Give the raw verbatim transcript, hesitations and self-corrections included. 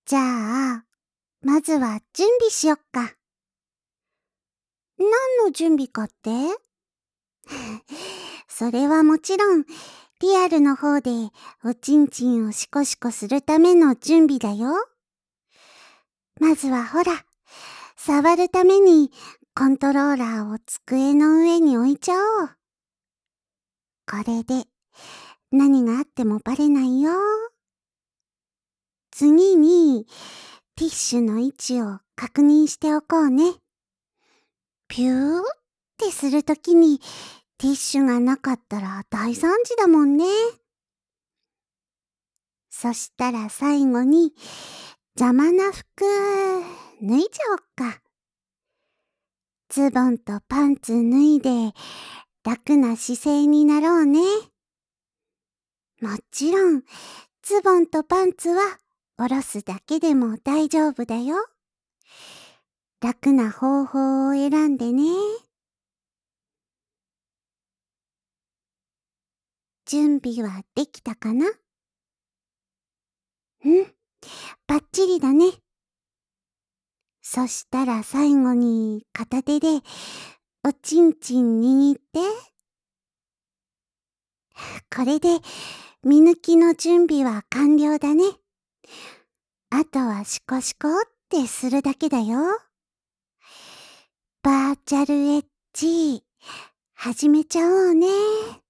じゃあ、まずは準備しよっか。何の準備かってそれはもちろん、リアルの方でおちんちんをシコシコするための準備だよ。まずはほら、触るためにコントローラーを机の上に置いちゃおう。これで何があってもバレないよ。次に、ティッシュの位置を確認しておこうね。ピューってするときにティッシュがなかったら大惨事だもんね。そしたら最後に邪魔な服脱いじゃおっか。ズボンとパンツ脱いで楽な姿勢になろうね。もちろんズボンとパンツは下ろすだけでも大丈夫だよ。楽な方法を選んでね。準備はできたかな？うん、バッチリだね。そしたら最後に片手でおちんちん握って。これで見抜きの準備は完了だね。あとはシコシコってするだけだよ。バーチャルエッジ、始めちゃおうね。